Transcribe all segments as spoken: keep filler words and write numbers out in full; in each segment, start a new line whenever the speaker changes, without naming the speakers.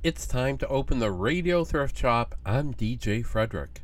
It's time to open the Radio Thrift Shop. I'm D J Frederick.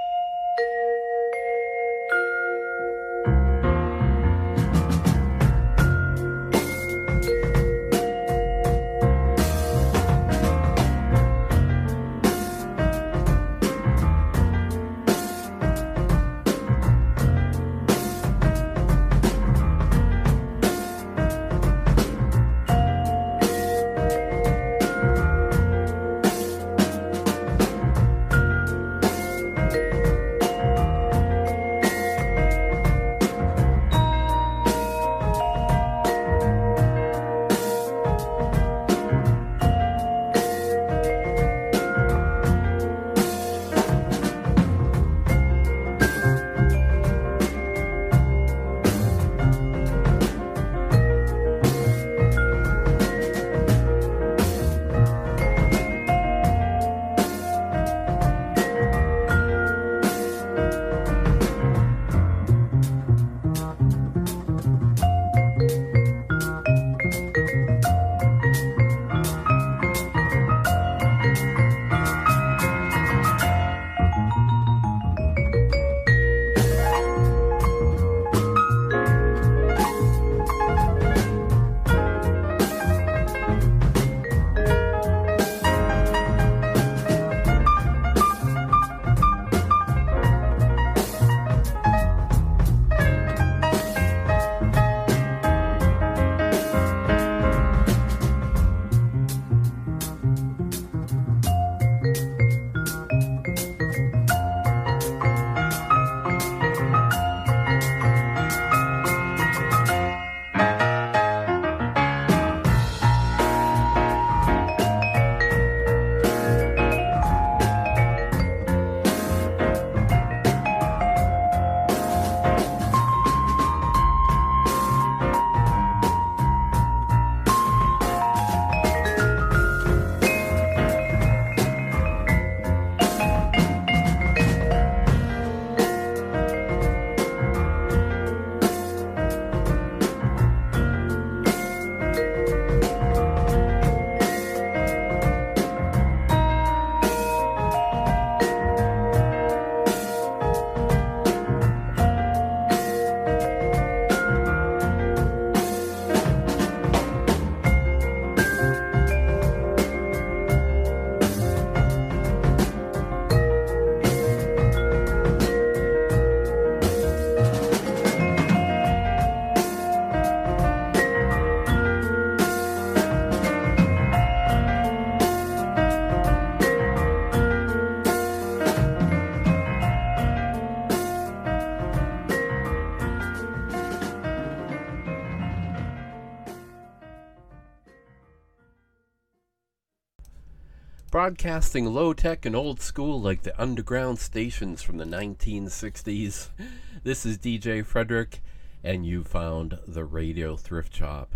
Broadcasting low-tech and old school like the underground stations from the nineteen sixties. This is D J Frederick, and you found the Radio Thrift Shop.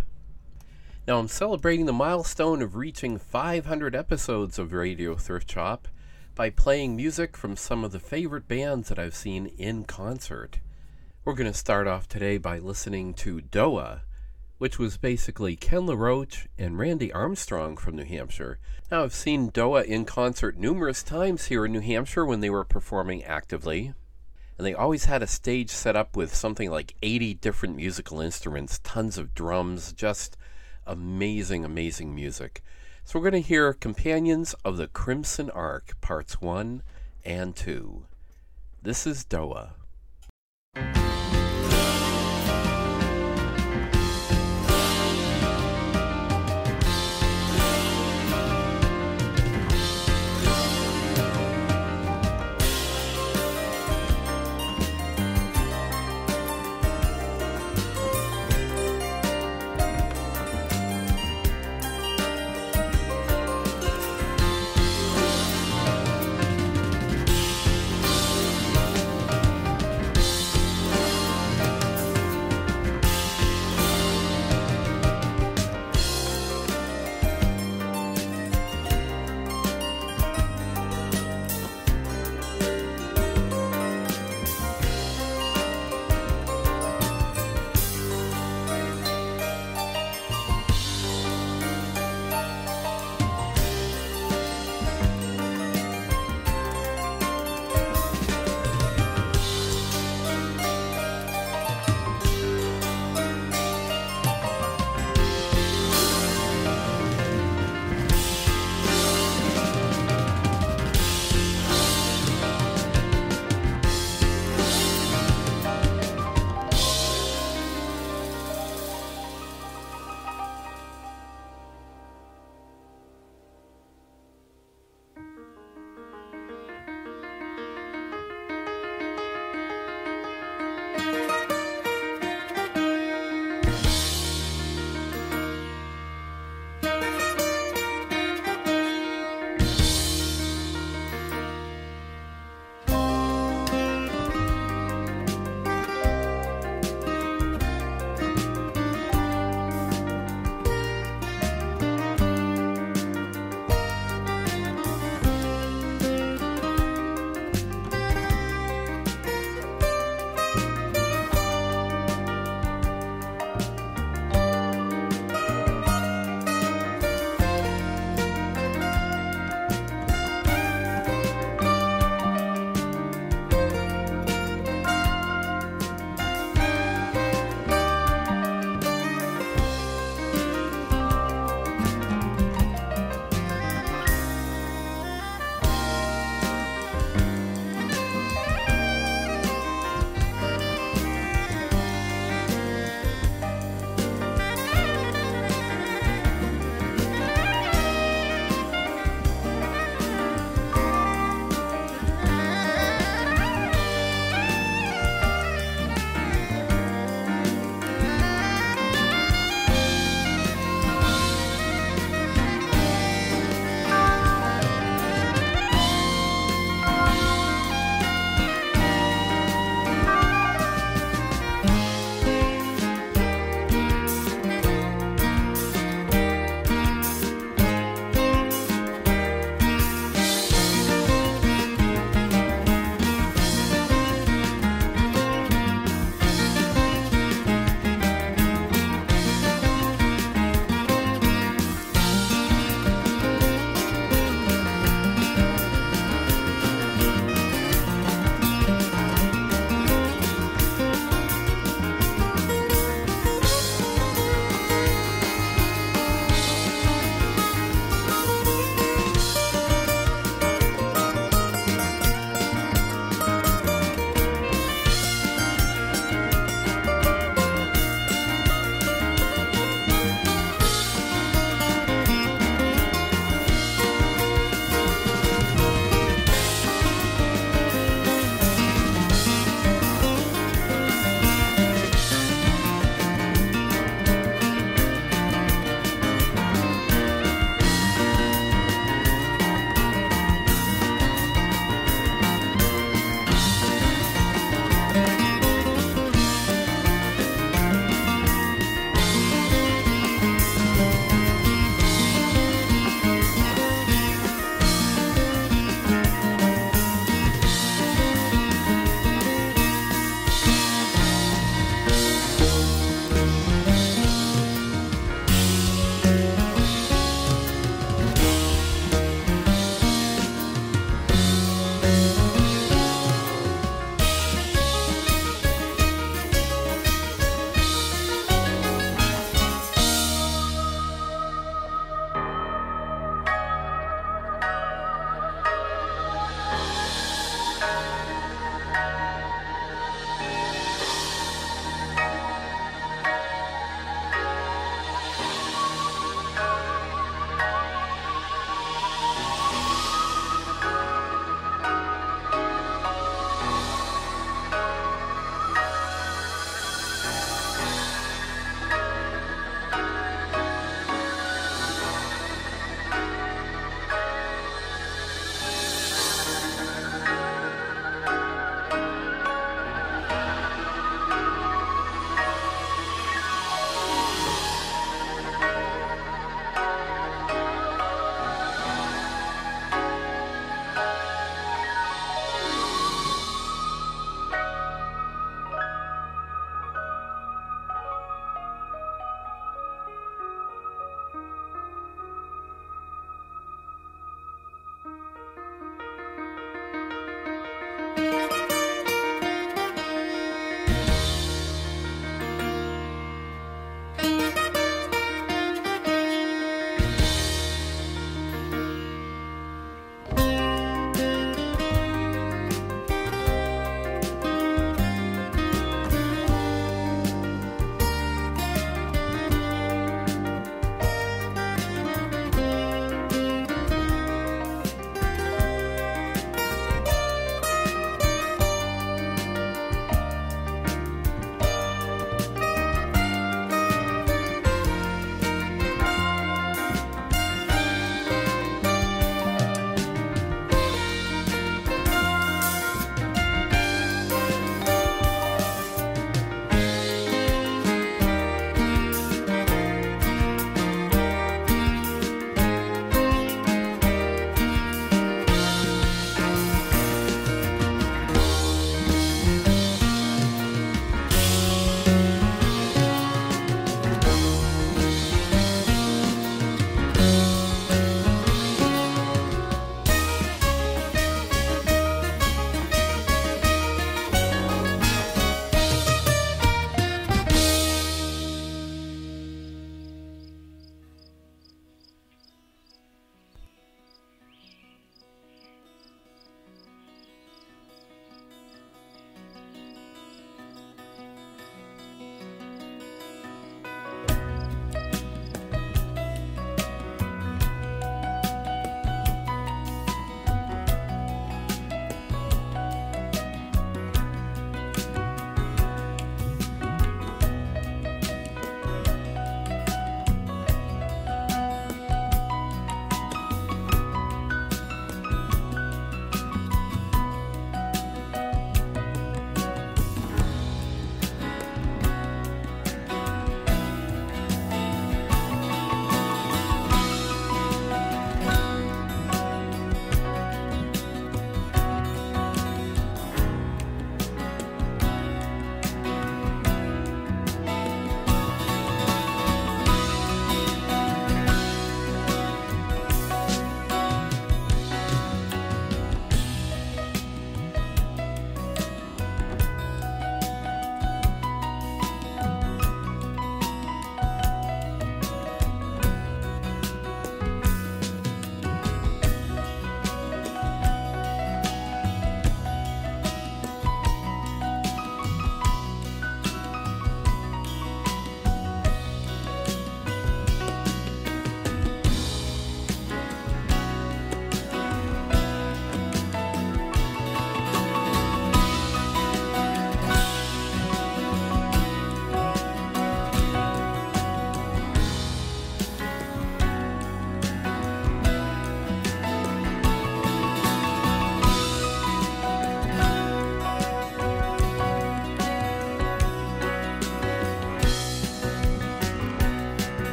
Now I'm celebrating the milestone of reaching five hundred episodes of Radio Thrift Shop by playing music from some of the favorite bands that I've seen in concert. We're going to start off today by listening to D O A, which was basically Ken LaRoche and Randy Armstrong from New Hampshire. Now, I've seen D O A in concert numerous times here in New Hampshire when they were performing actively, and they always had a stage set up with something like eighty different musical instruments, tons of drums, just amazing, amazing music. So we're going to hear Companions of the Crimson Ark, Parts one and two. This is D O A.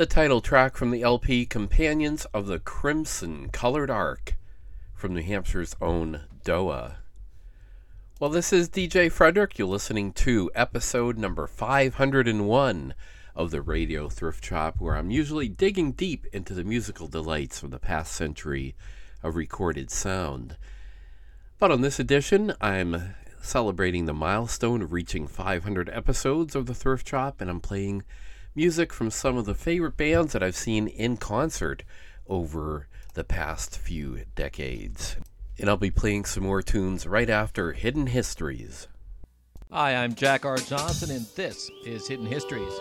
the title track from the L P Companions of the Crimson Colored Arc from New Hampshire's own D O A. Well, this is D J Frederick. You're listening to episode number five hundred one of the Radio Thrift Shop, where I'm usually digging deep into the musical delights of the past century of recorded sound. But on this edition, I'm celebrating the milestone of reaching five hundred episodes of the Thrift Shop, and I'm playing music from some of the favorite bands that I've seen in concert over the past few decades. And I'll be playing some more tunes right after Hidden Histories.
Hi, I'm Jack R. Johnson, and this is Hidden Histories.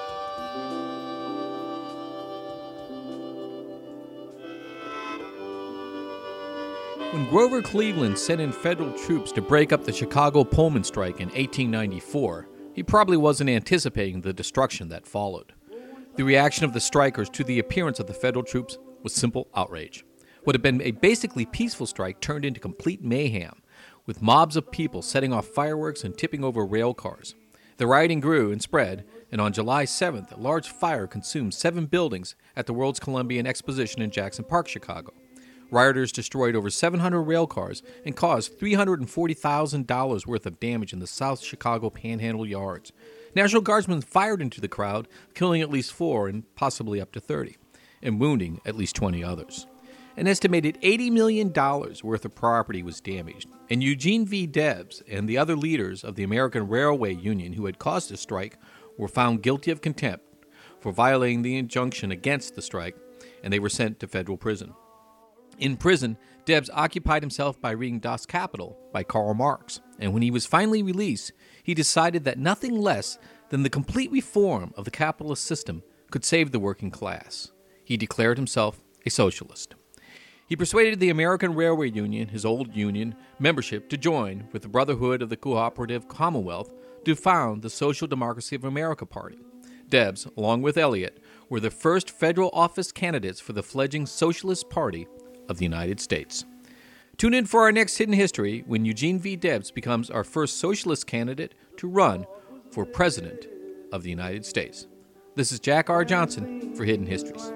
When Grover Cleveland sent in federal troops to break up the Chicago Pullman strike in eighteen ninety-four, he probably wasn't anticipating the destruction that followed. The reaction of the strikers to the appearance of the federal troops was simple outrage. What had been a basically peaceful strike turned into complete mayhem, with mobs of people setting off fireworks and tipping over rail cars. The rioting grew and spread, and on July seventh, a large fire consumed seven buildings at the World's Columbian Exposition in Jackson Park, Chicago. Rioters destroyed over seven hundred rail cars and caused three hundred forty thousand dollars worth of damage in the South Chicago Panhandle yards. National Guardsmen fired into the crowd, killing at least four and possibly up to thirty, and wounding at least twenty others. An estimated eighty million dollars worth of property was damaged, and Eugene V. Debs and the other leaders of the American Railway Union who had caused the strike were found guilty of contempt for violating the injunction against the strike, and they were sent to federal prison. In prison, Debs occupied himself by reading Das Kapital by Karl Marx, and when he was finally released, he decided that nothing less than the complete reform of the capitalist system could save the working class. He declared himself a socialist. He persuaded the American Railway Union, his old union, membership to join with the Brotherhood of the Cooperative Commonwealth to found the Social Democracy of America Party. Debs, along with Eliot, were the first federal office candidates for the fledgling Socialist Party of the United States. Tune in for our next Hidden History when Eugene V. Debs becomes our first socialist candidate to run for President of the United States. This is Jack R. Johnson for Hidden Histories.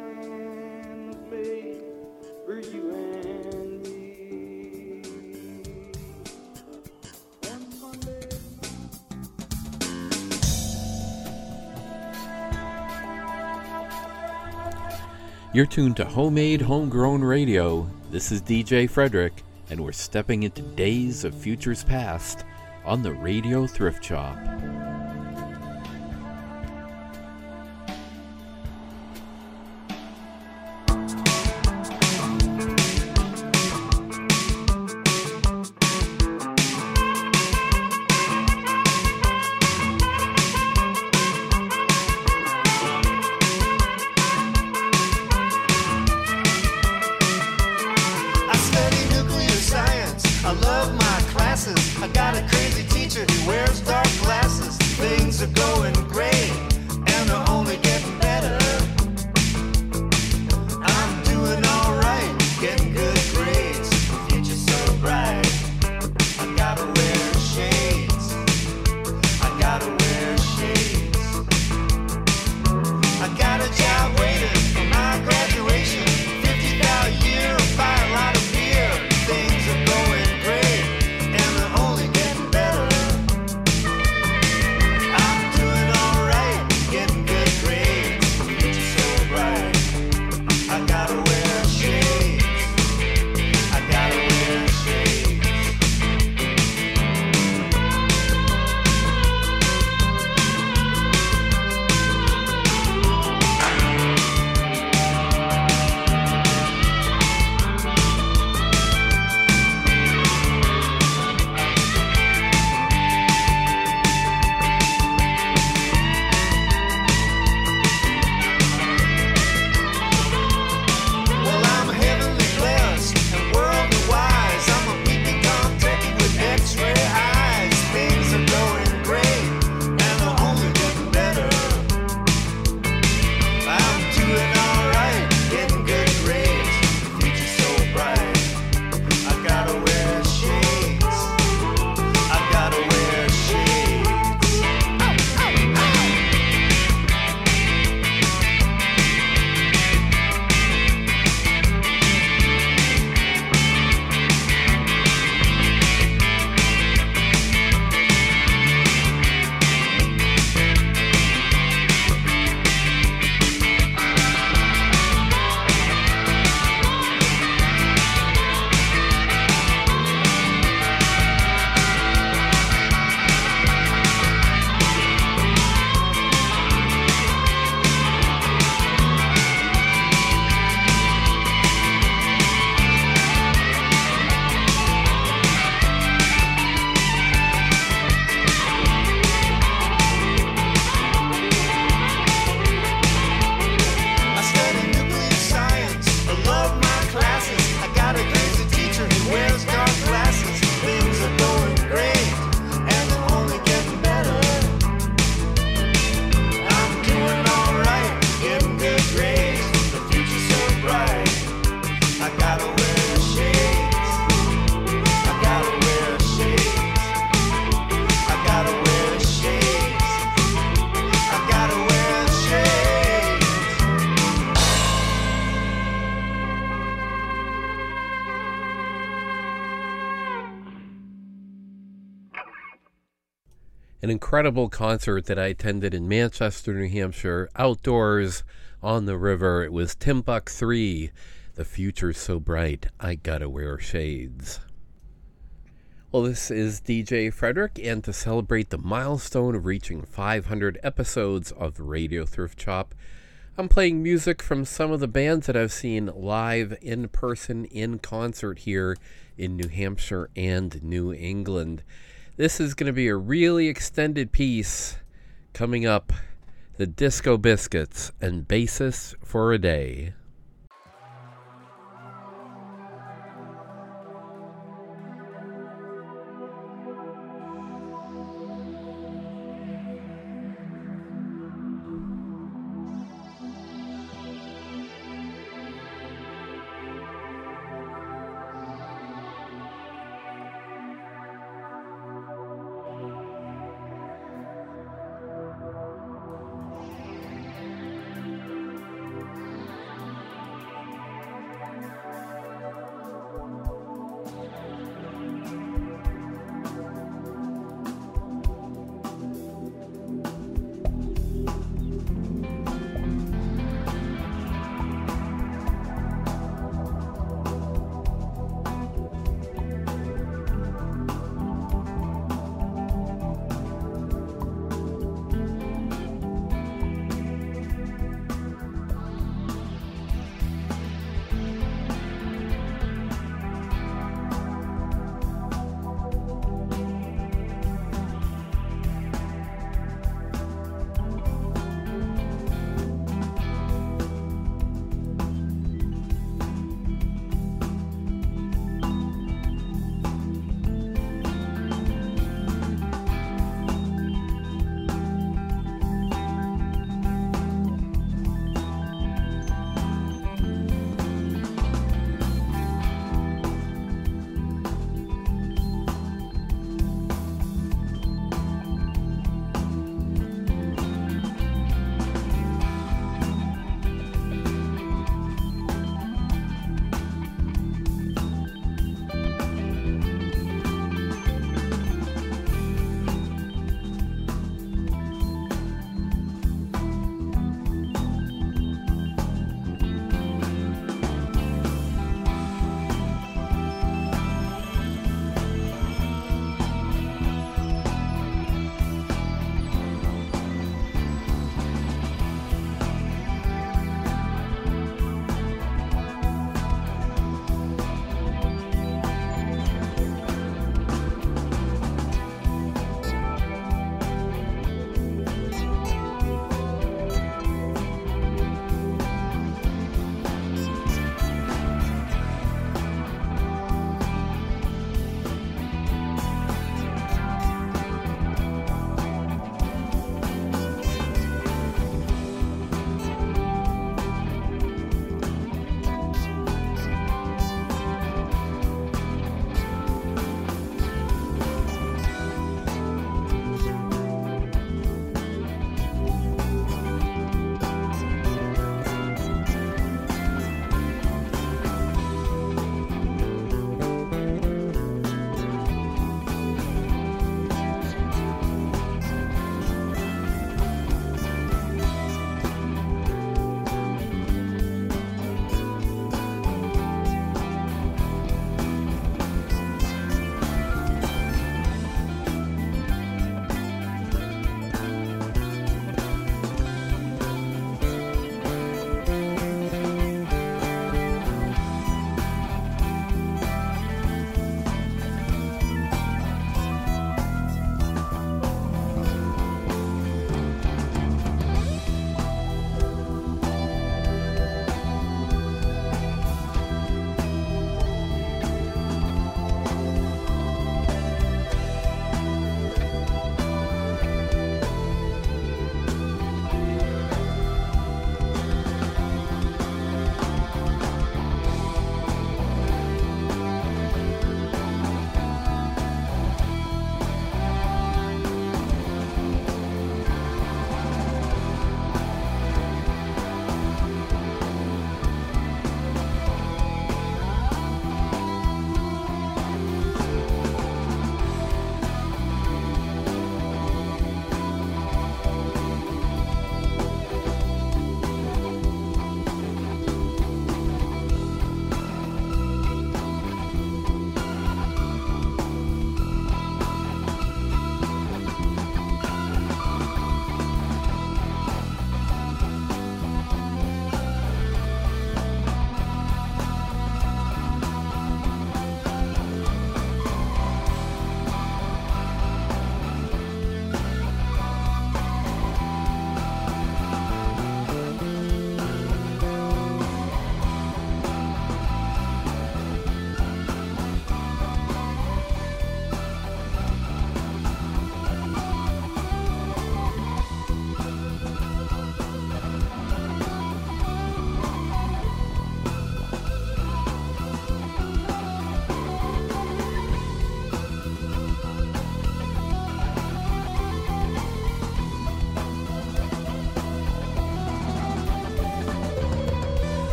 You're tuned to Homemade Homegrown Radio. This is D J Frederick, and we're stepping into days of futures past on the Radio Thrift Shop.
Right.
an incredible concert that I attended in Manchester, New Hampshire, outdoors on the river. It was Timbuk three, The Future's So Bright, I Gotta Wear Shades. Well, this is D J Frederick, and to celebrate the milestone of reaching five hundred episodes of Radio Thrift Shop, I'm playing music from some of the bands that I've seen live in person in concert here in New Hampshire and New England. This is going to be a really extended piece coming up, the Disco Biscuits and Basis for a Day.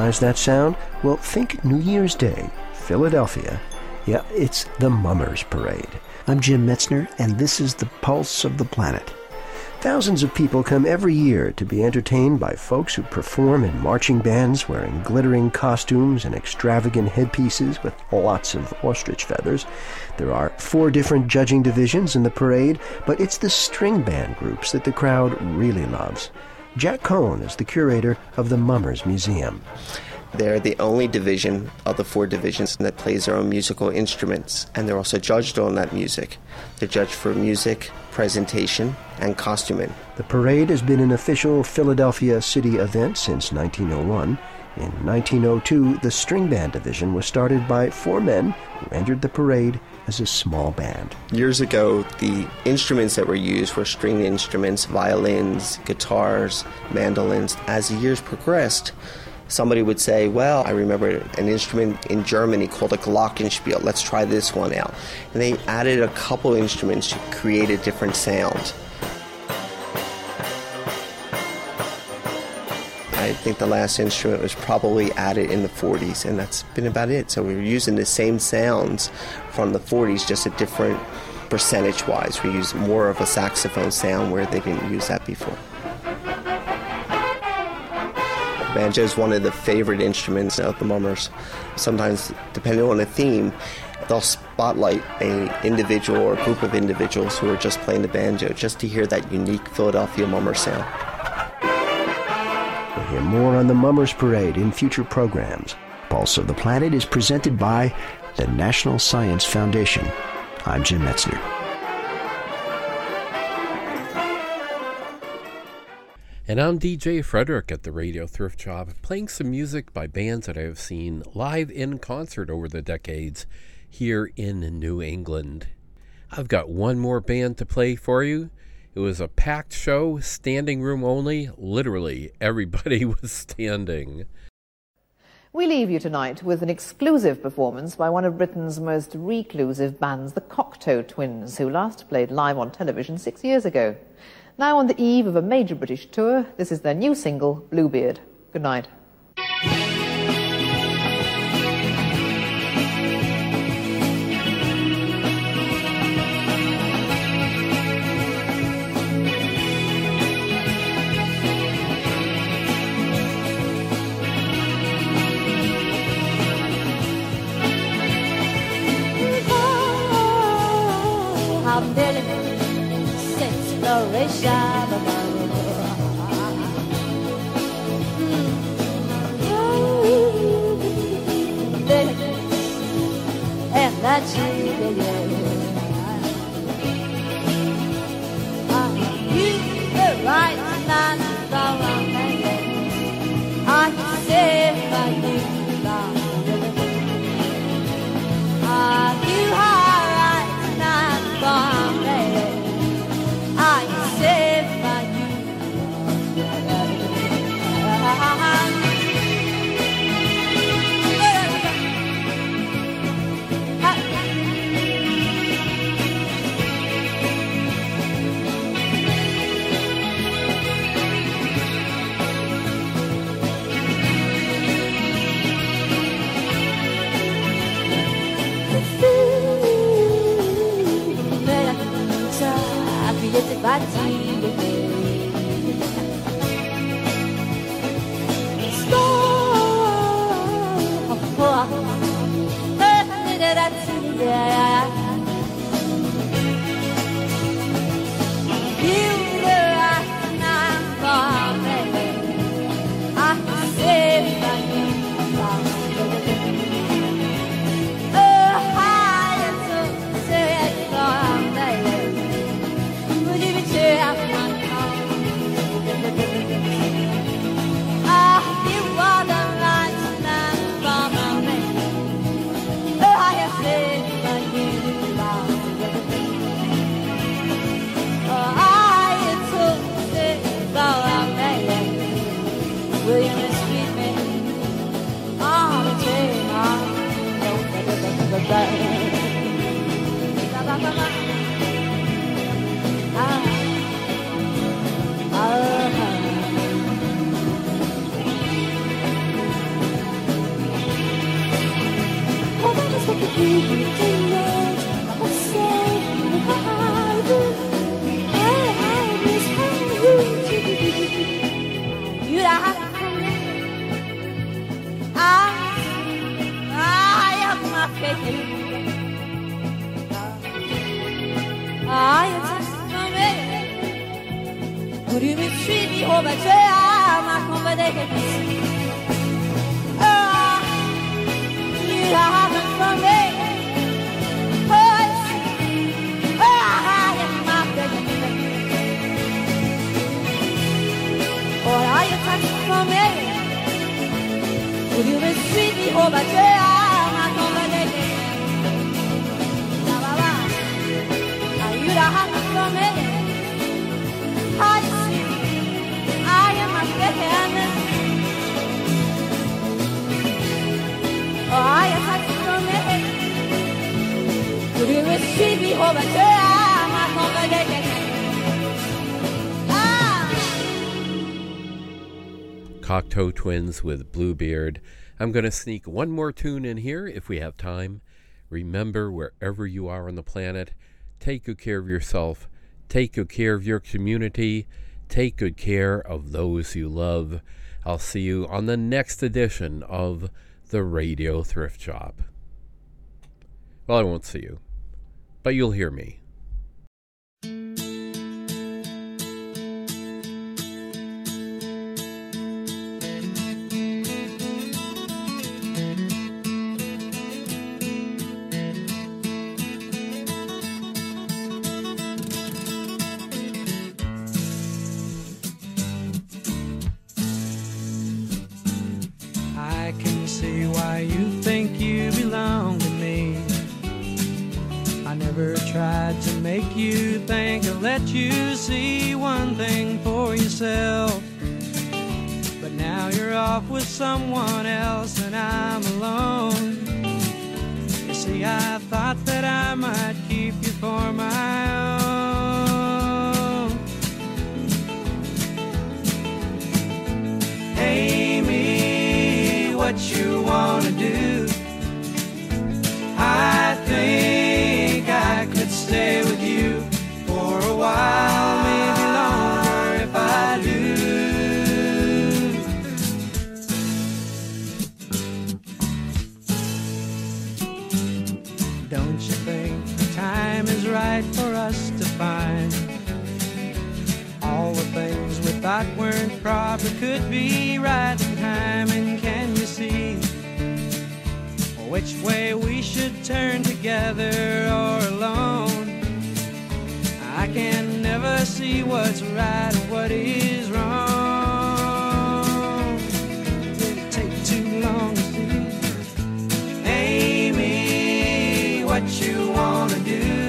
recognize that sound? Well, think New Year's Day, Philadelphia. Yeah, it's the Mummers Parade.
I'm Jim Metzner, and this is the Pulse of the Planet.
Thousands of people come every year to be entertained by folks who perform in marching bands wearing glittering costumes and extravagant headpieces with lots of ostrich feathers. There are four different judging divisions in the parade, but it's the string band groups that the crowd really loves. Jack Cohn is the curator of the Mummers Museum.
They're the only division of the four divisions that plays their own musical instruments, and they're also judged on that music. They're judged for music, presentation, and costuming.
The parade has been an official Philadelphia city event since nineteen oh one. In nineteen oh two, the string band division was started by four men who entered the parade as a small band.
Years ago, the instruments that were used were stringed instruments, violins, guitars, mandolins. As the years progressed, somebody would say, well, I remember an instrument in Germany called a glockenspiel. Let's try this one out. And they added a couple instruments to create a different sound. I think the last instrument was probably added in the forties, and that's been about it. So we were using the same sounds from the forties, just a different percentage-wise. We use more of a saxophone sound where they didn't use that before. Banjo is one of the favorite instruments of the Mummers. Sometimes, depending on the theme, they'll spotlight an individual or a group of individuals who are just playing the banjo, just to hear that unique Philadelphia Mummer sound.
We'll hear more on the Mummers Parade in future programs.
Pulse of the Planet is presented by the National Science Foundation. I'm Jim Metzner.
And I'm D J Frederick at the Radio Thrift Shop, playing some music by bands that I have seen live in concert over the decades here in New England. I've got one more band to play for you. It was a packed show, standing room only. Literally, everybody was standing.
We leave you tonight with an exclusive performance by one of Britain's most reclusive bands, the Cocteau Twins, who last played live on television six years ago. Now on the eve of a major British tour, this is their new single, Bluebeard. Good night.
Would you be cheering? you mistreat me, oh, but I'm not gonna take it. Oh, you haven't for me. Oh, oh, I am not taking it. Oh, are you touching for me? Will you mistreat me, oh, but I'm not gonna take it. La la la, are you haven't for me? I see, I am a second. Oh, I am touching for me. Will you mistreat me, oh, but I'm not gonna take it.
Cocteau Twins with Bluebeard. I'm going to sneak one more tune in here if we have time. Remember, wherever you are on the planet, take good care of yourself, take good care of your community, take good care of those you love. I'll see you on the next edition of the Radio Thrift Shop. Well, I won't see you, but you'll hear me.
Tried to make you think I'll let you see one thing for yourself, but now you're off with someone else and I'm alone. You see, I thought that I might keep you for my own. Amy, what you wanna do? I think I could stay with you for a while, maybe longer if I do. Don't you think the time is right for us to find all the things we thought weren't proper could be right in time? And can you see which way we should turn, together or alone? I can never see what's right or what is wrong. Did it take too long to see? Amy, what you wanna do?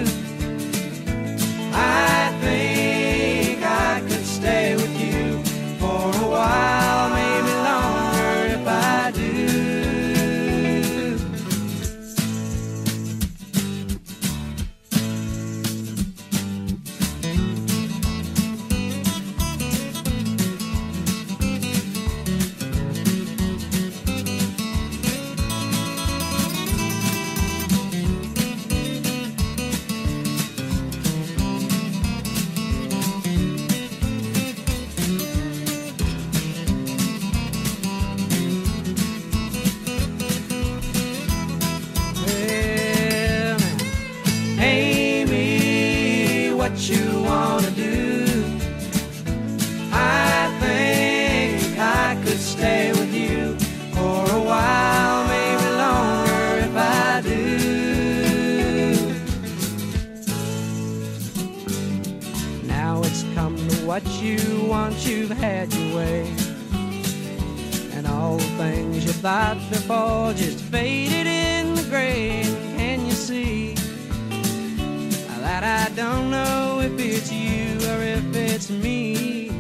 I think I could stay with you for a while, maybe longer if I do. What you want, you've had your way, and all the things you thought before just faded in the gray. And can you see that I don't know if it's you or if it's me?